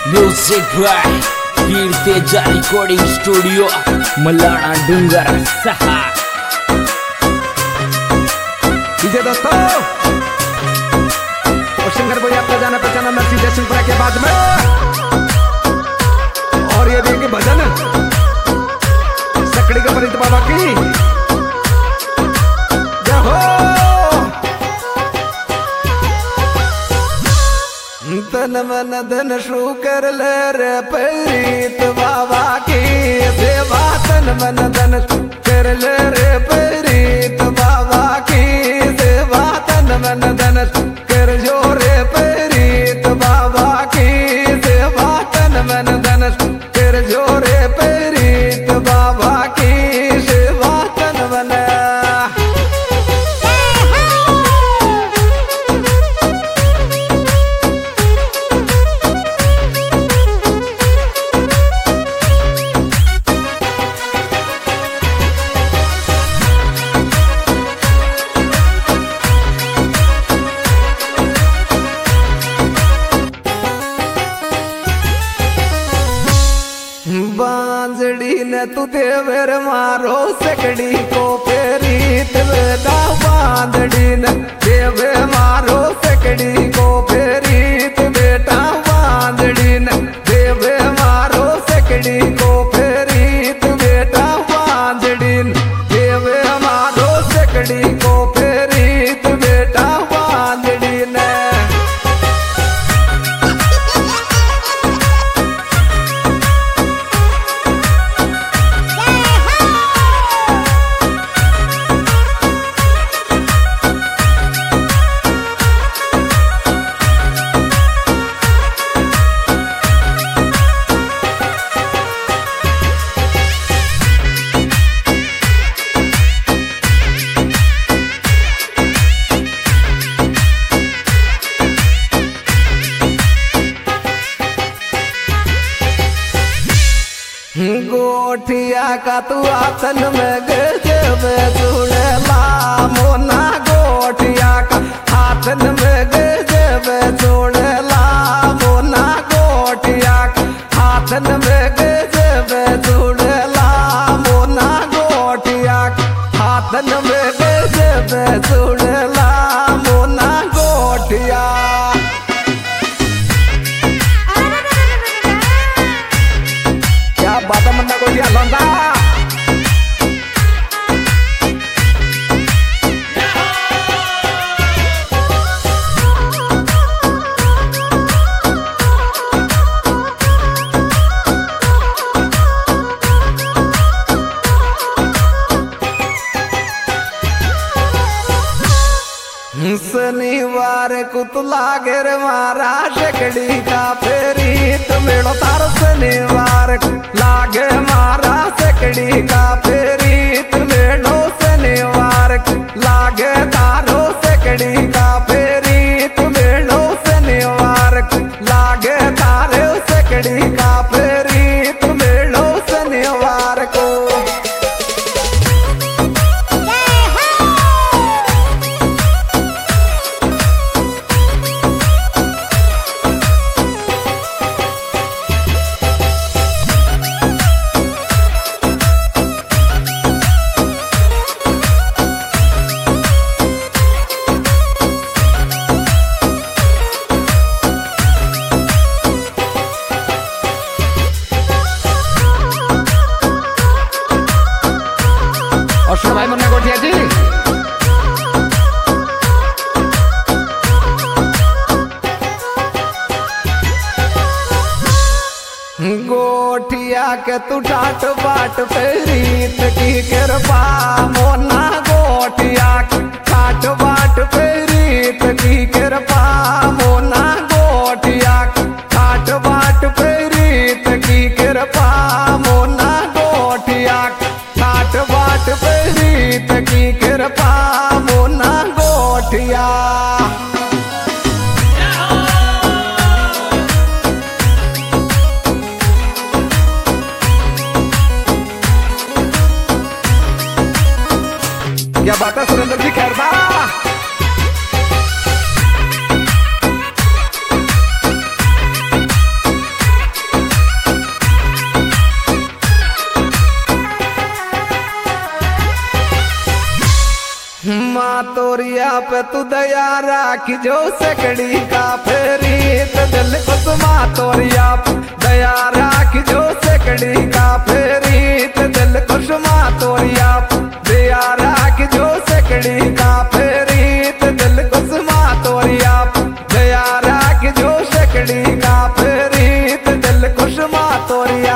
Music by Veer Teja recording studio Malana Dungar 6। DJ दोस्तों और singer भाई आपका जाना पहचाना नरसिंह जयसिंहपुरा के बाद में, और ये भी भजन सकड़ी के परित बाबा की जय हो। तन मन धन शू कर ले रे प्रीत बाबा की सेवा, तन मन धन कर ले रे प्रीत बाबा की सेवा, तन मन धन कर जो रे प्रीत बाबा की सेवा, तन मन धन कर जो रे प्रीत बाबा की सेवा, तन मन। बांजड़ी ने तू देवर मारो सकड़ी को फेरीत बेटा, बांजड़ी ने देवे मारो सकड़ी को फेरीत बेटा, बांजड़ी ने देवे मारो सकड़ी को फेरीत बेटा, बांजड़ी ने देवे मारो सकड़ी को फेरीत बेटा, बांजड़ी ने। गोठिया का तू आसन में गजब चूड़ला मोना, गोठिया का आसन में गजब चूड़ला मोना, गोठिया का आसन में गजब चूड़ला मोना, गोठिया का आसन में गजब चूड़ला मोना, गोठिया। बाता मन्ना को दिया लौंडा शनिवार कुतला गिर मारा शकड़ी का फेरी मेड़ो तार, शनिवार लागे मारा सकड़ी का फेरी मेड़ो, शनिवार लागे तारो सकड़ी का फेरी मेड़ो, शनिवार लागे तारे सकड़ी का फेरी मेड़ो शनिवार को। और भाई मन्ना गोठिया जी गोठिया के तू ठाट बाट फेरीत की कृपा मोना, गोठिया के ठाट बाट फेरीत की कृपा मोना, गोठिया के ठाट बाट फेरीत की कृपा मोना, गोठिया के ठाट बाट फेरीत की कृपा मोना, गोठिया। क्या बात है सुरेंद्र जी खैरदा। आवे तू दया राखी जो सकड़ी का फेरी तो दिल कुसुमा तोरिया दया राखी जो सकड़ी का फेरी तो दिल कुसुमा तोरिया दया राखी जो सकड़ी का फेरी तो दिल कुसुमा तोरिया दया राखी जो सकड़ी का फेरी तो दिल कुसुमा तोरिया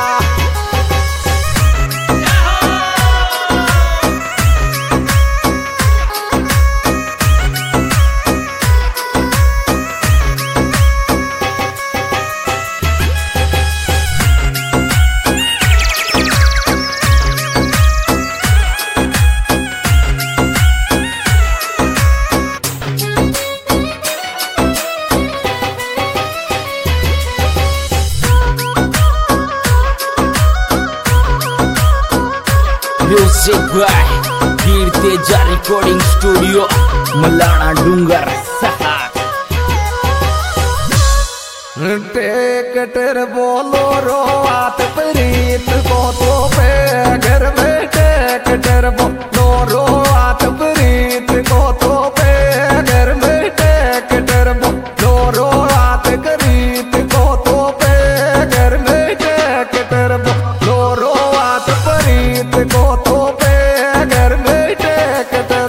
म्युझिक बाय कीर्तेजा रेकॉर्डिंग स्टुडिओ मलाणा डुंगर टेकटर बोलो रो आत प्रीत को तो पे घर में टेकटर बोलो रो आत प्रीत को तो पे घर में टेकटर बोलो रो आत प्रीत को तो पे घर में टेकटर बोलो रो आत प्रीत को तो पे घर में टेकटर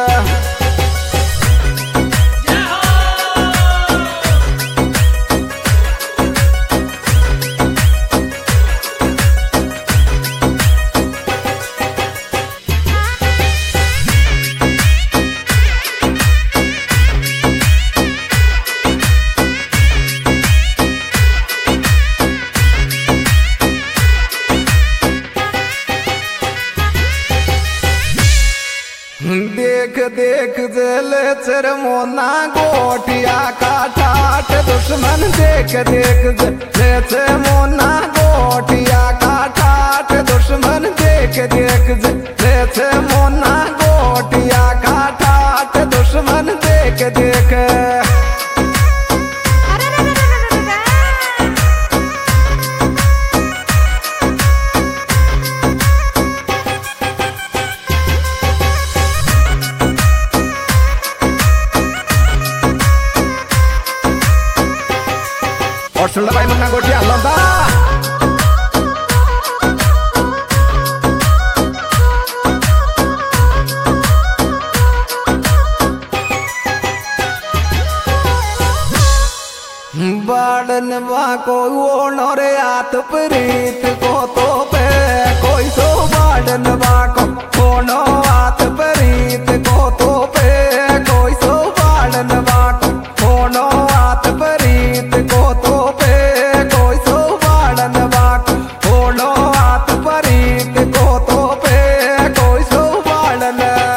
देख देख जल चरमोना गोटिया का ठाठ दुश्मन देख देख जल मोना गोटिया का ठाठ दुश्मन देख देख जल मोना गोटिया का ठाठ दुश्मन देख देख और सुन भाई मन्ना गोटिया लंबा बाड़न वा को वो रे आत प्रीत को तो पे कोई सो बाड़न वा को कोनो आत प्रीत को तो पे कोई सो बाड़न वा को कोनो आत प्रीत को तो पे कोई सो बाड़न वा को कोनो आत प्रीत को तो पे कोई सो बाड़न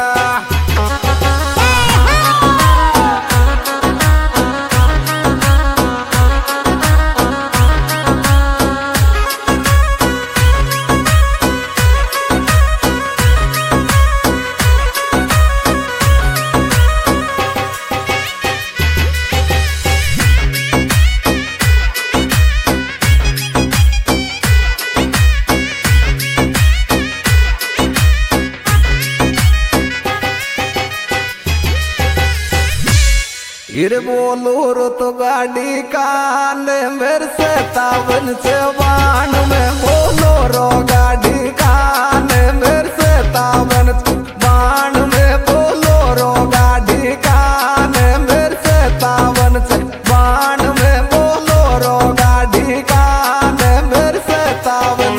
फिर बोलो रो तो गाड़ी कान मेरे से तावन से बाण में बोलो रो गाड़ी कान मेरे से तावन बाण में बोलो रो गाड़ी कान मेरे से तावन से बाण में बोलो रो गाड़ी कान मेरे से तावन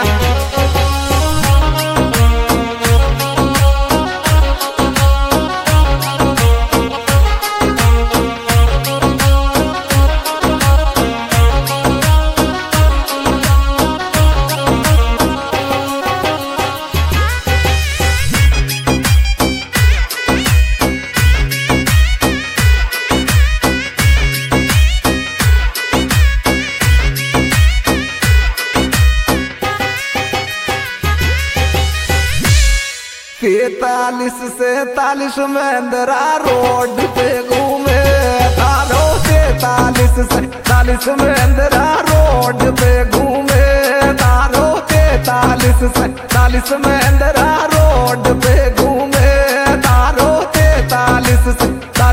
तैतालीस से 43 महिंद्रा रोड पे घूमे तारो 43 से 43 महिंद्रा रोड पे घूमे तारो 43 से 43 महिंद्रा रोड पे घूमे तारो 43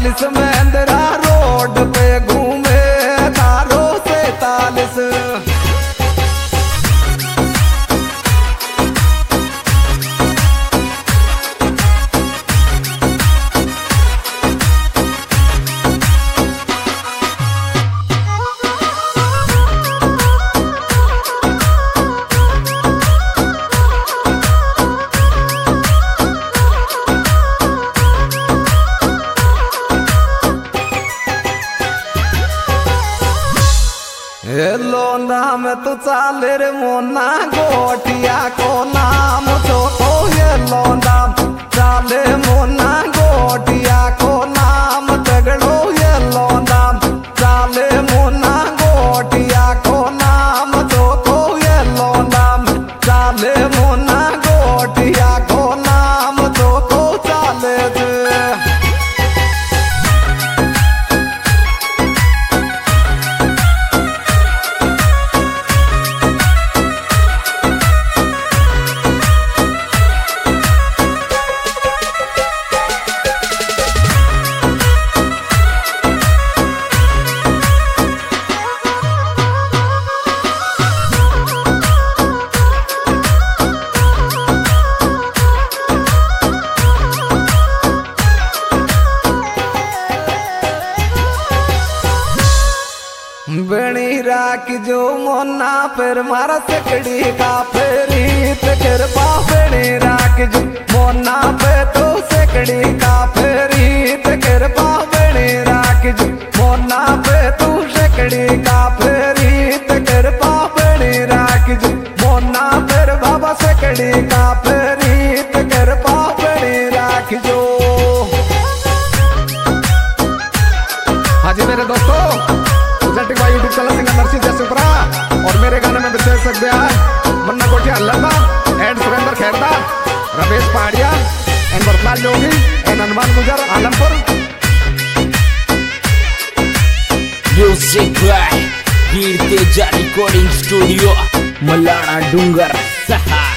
40 महिंद्रा रोड पे घूमे थारो 47। लोंदा में तू चाले रे मोना गोटिया को नाम छोटो ये लोंदा चाले मोना गोटिया को नाम तगड़ो ये लोंदा चाले मोना गोटिया को नाम छोटो ये लोंदा चाले मोना गोटिया को नाम छोटो चाले बणी राख जो मोना फिर मारा सकड़ी का फेरीत कृपा बणी राख जो मोना पे तो सकड़ी का फेरीत कृपा बणी राख जो मोना पे तू सकड़ी का फेरीत कृपा बणी राख जो मोना फिर बाबा सकड़ी का फेरीत कृपा बणी राख जो। हाँ जी मेरे दोस्तों, YouTube channel singer Narsingh Jaisupra और मेरे गाने में देख सकते हैं मन्ना कोठी अल्लाह एंड सुरेंद्र खेरदा, रमेश पहाड़िया एंड भरतलाल जोगी एंड हनुमान गुजर Alampur. Music by Veer Teja recording studio मलाना डूंगर।